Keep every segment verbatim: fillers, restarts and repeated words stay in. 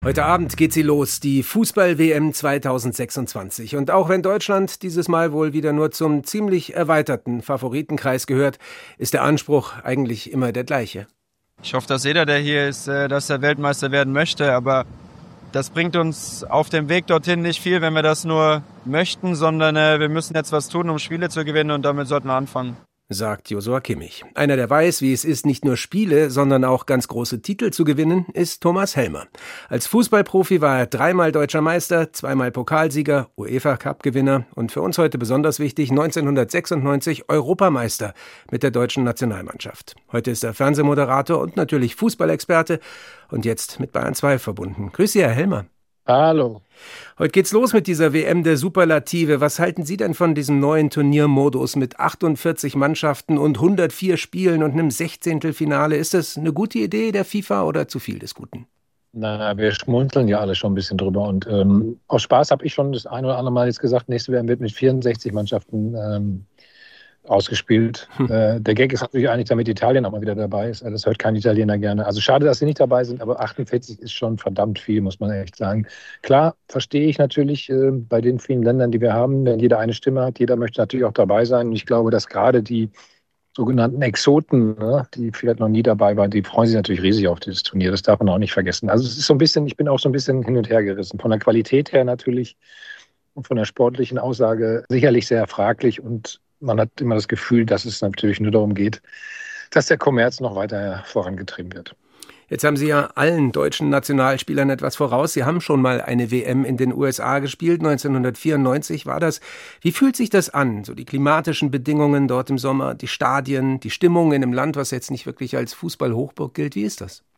Heute Abend geht sie los, die Fußball-W M zweitausendsechsundzwanzig. Und auch wenn Deutschland dieses Mal wohl wieder nur zum ziemlich erweiterten Favoritenkreis gehört, ist der Anspruch eigentlich immer der gleiche. Ich hoffe, dass jeder, der hier ist, dass er Weltmeister werden möchte, aber das bringt uns auf dem Weg dorthin nicht viel, wenn wir das nur möchten, sondern wir müssen jetzt was tun, um Spiele zu gewinnen, und damit sollten wir anfangen. Sagt Joshua Kimmich. Einer, der weiß, wie es ist, nicht nur Spiele, sondern auch ganz große Titel zu gewinnen, ist Thomas Helmer. Als Fußballprofi war er dreimal Deutscher Meister, zweimal Pokalsieger, UEFA-Cup-Gewinner und für uns heute besonders wichtig, neunzehnhundertsechsundneunzig Europameister mit der deutschen Nationalmannschaft. Heute ist er Fernsehmoderator und natürlich Fußballexperte und jetzt mit Bayern zwei verbunden. Grüß Sie, Herr Helmer. Hallo. Heute geht's los mit dieser W M der Superlative. Was halten Sie denn von diesem neuen Turniermodus mit achtundvierzig Mannschaften und hundertvier Spielen und einem Sechzehntelfinale? Ist das eine gute Idee der FIFA oder zu viel des Guten? Na, wir schmunzeln ja alle schon ein bisschen drüber. Und ähm, aus Spaß habe ich schon das ein oder andere Mal jetzt gesagt, nächste W M wird mit vierundsechzig Mannschaften ähm, ausgespielt. Hm. Äh, der Gag ist natürlich eigentlich, damit Italien auch mal wieder dabei ist. Das hört kein Italiener gerne. Also schade, dass sie nicht dabei sind, aber achtundvierzig ist schon verdammt viel, muss man echt sagen. Klar, verstehe ich natürlich äh, bei den vielen Ländern, die wir haben, wenn jeder eine Stimme hat, jeder möchte natürlich auch dabei sein. Und ich glaube, dass gerade die sogenannten Exoten, ne, die vielleicht noch nie dabei waren, die freuen sich natürlich riesig auf dieses Turnier. Das darf man auch nicht vergessen. Also es ist so ein bisschen, ich bin auch so ein bisschen hin und her gerissen. Von der Qualität her natürlich und von der sportlichen Aussage sicherlich sehr fraglich, und man hat immer das Gefühl, dass es natürlich nur darum geht, dass der Kommerz noch weiter vorangetrieben wird. Jetzt haben Sie ja allen deutschen Nationalspielern etwas voraus. Sie haben schon mal eine W M in den U S A gespielt, neunzehnhundertvierundneunzig war das. Wie fühlt sich das an? So die klimatischen Bedingungen dort im Sommer, die Stadien, die Stimmung in einem Land, was jetzt nicht wirklich als Fußballhochburg gilt. Wie ist das?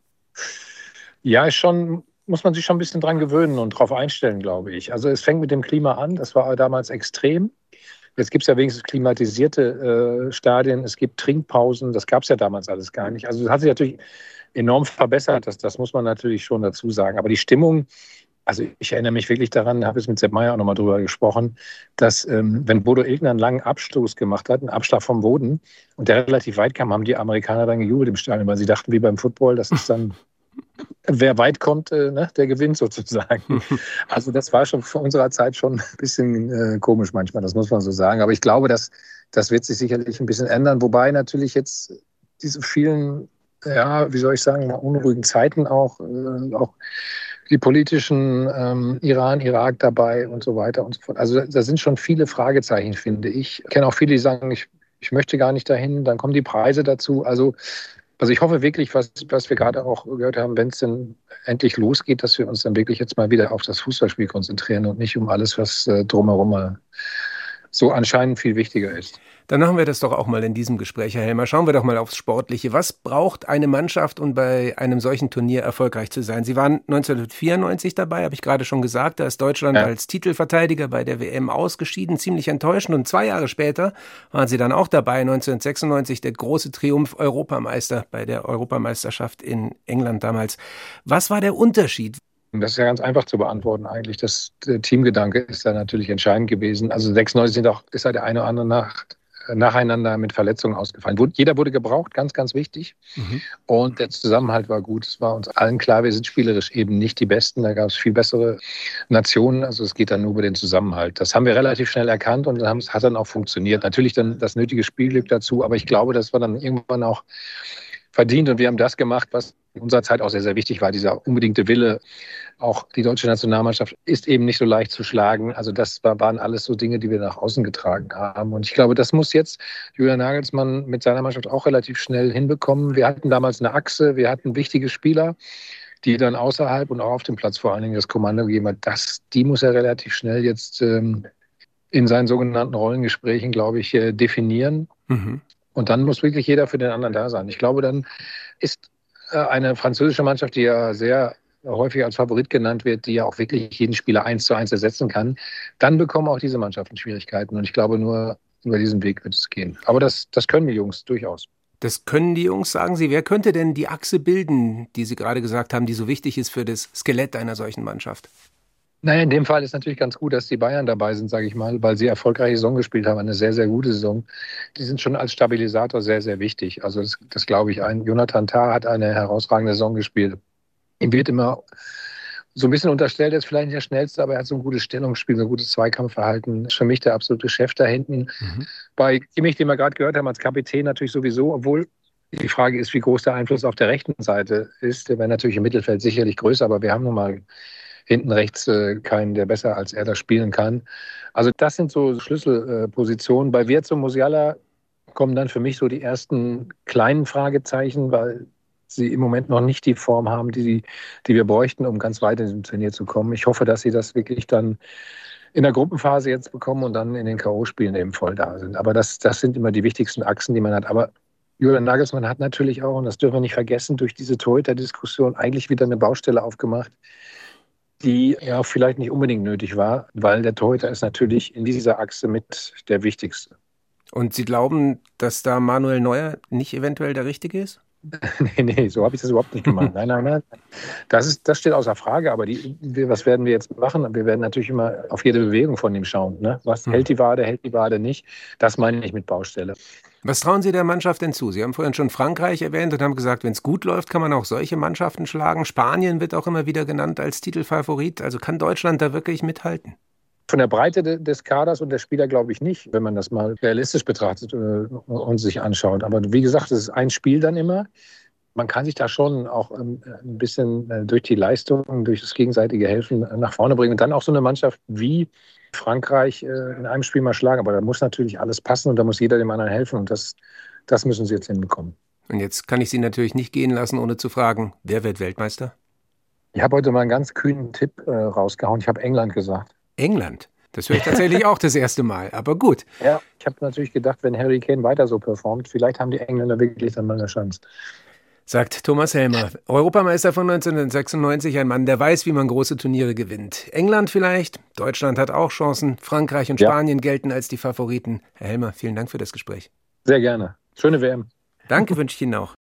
Ja, ist schon, muss man sich schon ein bisschen dran gewöhnen und darauf einstellen, glaube ich. Also es fängt mit dem Klima an, das war damals extrem. Jetzt gibt es ja wenigstens klimatisierte äh, Stadien, es gibt Trinkpausen, das gab es ja damals alles gar nicht. Also das hat sich natürlich enorm verbessert, das, das muss man natürlich schon dazu sagen. Aber die Stimmung, also ich erinnere mich wirklich daran, habe jetzt mit Sepp Maier auch nochmal drüber gesprochen, dass ähm, wenn Bodo Illgner einen langen Abstoß gemacht hat, einen Abschlag vom Boden, und der relativ weit kam, haben die Amerikaner dann gejubelt im Stadion, weil sie dachten, wie beim Football, das ist dann... Wer weit kommt, äh, ne, der gewinnt sozusagen. Also das war schon vor unserer Zeit schon ein bisschen äh, komisch manchmal, das muss man so sagen. Aber ich glaube, dass, das wird sich sicherlich ein bisschen ändern. Wobei natürlich jetzt diese vielen, ja, wie soll ich sagen, unruhigen Zeiten auch, äh, auch die politischen ähm, Iran, Irak dabei und so weiter und so fort. Also da sind schon viele Fragezeichen, finde ich. Ich kenne auch viele, die sagen, ich, ich möchte gar nicht dahin. Dann kommen die Preise dazu. Also Also ich hoffe wirklich, was, was wir gerade auch gehört haben, wenn es denn endlich losgeht, dass wir uns dann wirklich jetzt mal wieder auf das Fußballspiel konzentrieren und nicht um alles, was äh, drumherum so anscheinend viel wichtiger ist. Dann machen wir das doch auch mal in diesem Gespräch, Herr Helmer. Schauen wir doch mal aufs Sportliche. Was braucht eine Mannschaft, um bei einem solchen Turnier erfolgreich zu sein? Sie waren neunzehnhundertvierundneunzig dabei, habe ich gerade schon gesagt. Da ist Deutschland ja. als Titelverteidiger bei der W M ausgeschieden, ziemlich enttäuschend. Und zwei Jahre später waren Sie dann auch dabei, neunzehnhundertsechsundneunzig, der große Triumph Europameister bei der Europameisterschaft in England damals. Was war der Unterschied? Das ist ja ganz einfach zu beantworten eigentlich. Das, der Teamgedanke ist da natürlich entscheidend gewesen. Also sechsundneunzig sind auch, ist ja der eine oder andere Nacht nacheinander mit Verletzungen ausgefallen. Jeder wurde gebraucht, ganz, ganz wichtig. Mhm. Und der Zusammenhalt war gut. Es war uns allen klar, wir sind spielerisch eben nicht die Besten. Da gab es viel bessere Nationen. Also es geht dann nur über den Zusammenhalt. Das haben wir relativ schnell erkannt und das hat dann auch funktioniert. Natürlich dann das nötige Spielglück dazu, aber ich glaube, das war dann irgendwann auch verdient, und wir haben das gemacht, was in unserer Zeit auch sehr, sehr wichtig war, dieser unbedingte Wille. Auch die deutsche Nationalmannschaft ist eben nicht so leicht zu schlagen. Also das war, waren alles so Dinge, die wir nach außen getragen haben. Und ich glaube, das muss jetzt Julian Nagelsmann mit seiner Mannschaft auch relativ schnell hinbekommen. Wir hatten damals eine Achse, wir hatten wichtige Spieler, die dann außerhalb und auch auf dem Platz vor allen Dingen das Kommando gegeben hat. Das, die muss er relativ schnell jetzt ähm, in seinen sogenannten Rollengesprächen, glaube ich, äh, definieren. Mhm. Und dann muss wirklich jeder für den anderen da sein. Ich glaube, dann ist eine französische Mannschaft, die ja sehr häufig als Favorit genannt wird, die ja auch wirklich jeden Spieler eins zu eins ersetzen kann, dann bekommen auch diese Mannschaften Schwierigkeiten. Und ich glaube, nur über diesen Weg wird es gehen. Aber das, das können die Jungs durchaus. Das können die Jungs, sagen Sie. Wer könnte denn die Achse bilden, die Sie gerade gesagt haben, die so wichtig ist für das Skelett einer solchen Mannschaft? Naja, in dem Fall ist natürlich ganz gut, dass die Bayern dabei sind, sage ich mal, weil sie erfolgreiche Saison gespielt haben, eine sehr, sehr gute Saison. Die sind schon als Stabilisator sehr, sehr wichtig. Also das, das glaube ich ein. Jonathan Tah hat eine herausragende Saison gespielt. Ihm wird immer so ein bisschen unterstellt, er ist vielleicht nicht der Schnellste, aber er hat so ein gutes Stellungsspiel, so ein gutes Zweikampfverhalten. Ist für mich der absolute Chef da hinten. Mhm. Bei Kimmich, den wir gerade gehört haben, als Kapitän natürlich sowieso, obwohl die Frage ist, wie groß der Einfluss auf der rechten Seite ist. Der wäre natürlich im Mittelfeld sicherlich größer, aber wir haben nun mal hinten rechts äh, keinen, der besser als er das spielen kann. Also das sind so Schlüsselpositionen. Äh, Bei Wirtz und Musiala kommen dann für mich so die ersten kleinen Fragezeichen, weil sie im Moment noch nicht die Form haben, die, die wir bräuchten, um ganz weit in diesem Turnier zu kommen. Ich hoffe, dass sie das wirklich dann in der Gruppenphase jetzt bekommen und dann in den K O-Spielen eben voll da sind. Aber das, das sind immer die wichtigsten Achsen, die man hat. Aber Julian Nagelsmann hat natürlich auch, und das dürfen wir nicht vergessen, durch diese Torhüter-Diskussion eigentlich wieder eine Baustelle aufgemacht, die ja vielleicht nicht unbedingt nötig war, weil der Torhüter ist natürlich in dieser Achse mit der wichtigste. Und Sie glauben, dass da Manuel Neuer nicht eventuell der Richtige ist? nee, nee, so habe ich das überhaupt nicht gemacht. Nein, nein, nein. Das, ist, das steht außer Frage, aber die, wir, was werden wir jetzt machen? Wir werden natürlich immer auf jede Bewegung von ihm schauen. Ne? Was hm. hält die Wade, hält die Wade nicht? Das meine ich mit Baustelle. Was trauen Sie der Mannschaft denn zu? Sie haben vorhin schon Frankreich erwähnt und haben gesagt, wenn es gut läuft, kann man auch solche Mannschaften schlagen. Spanien wird auch immer wieder genannt als Titelfavorit. Also kann Deutschland da wirklich mithalten? Von der Breite des Kaders und der Spieler glaube ich nicht, wenn man das mal realistisch betrachtet und sich anschaut. Aber wie gesagt, es ist ein Spiel dann immer. Man kann sich da schon auch ein bisschen durch die Leistung, durch das gegenseitige Helfen nach vorne bringen. Und dann auch so eine Mannschaft wie Frankreich in einem Spiel mal schlagen. Aber da muss natürlich alles passen und da muss jeder dem anderen helfen. Und das, das müssen sie jetzt hinbekommen. Und jetzt kann ich Sie natürlich nicht gehen lassen, ohne zu fragen, wer wird Weltmeister? Ich habe heute mal einen ganz kühnen Tipp äh, rausgehauen. Ich habe England gesagt. England? Das höre ich tatsächlich auch das erste Mal, aber gut. Ja, ich habe natürlich gedacht, wenn Harry Kane weiter so performt, vielleicht haben die Engländer wirklich dann mal eine Chance. Sagt Thomas Helmer, Europameister von neunzehnhundertsechsundneunzig, ein Mann, der weiß, wie man große Turniere gewinnt. England vielleicht, Deutschland hat auch Chancen, Frankreich und Spanien ja. gelten als die Favoriten. Herr Helmer, vielen Dank für das Gespräch. Sehr gerne. Schöne W M. Danke, wünsche ich Ihnen auch.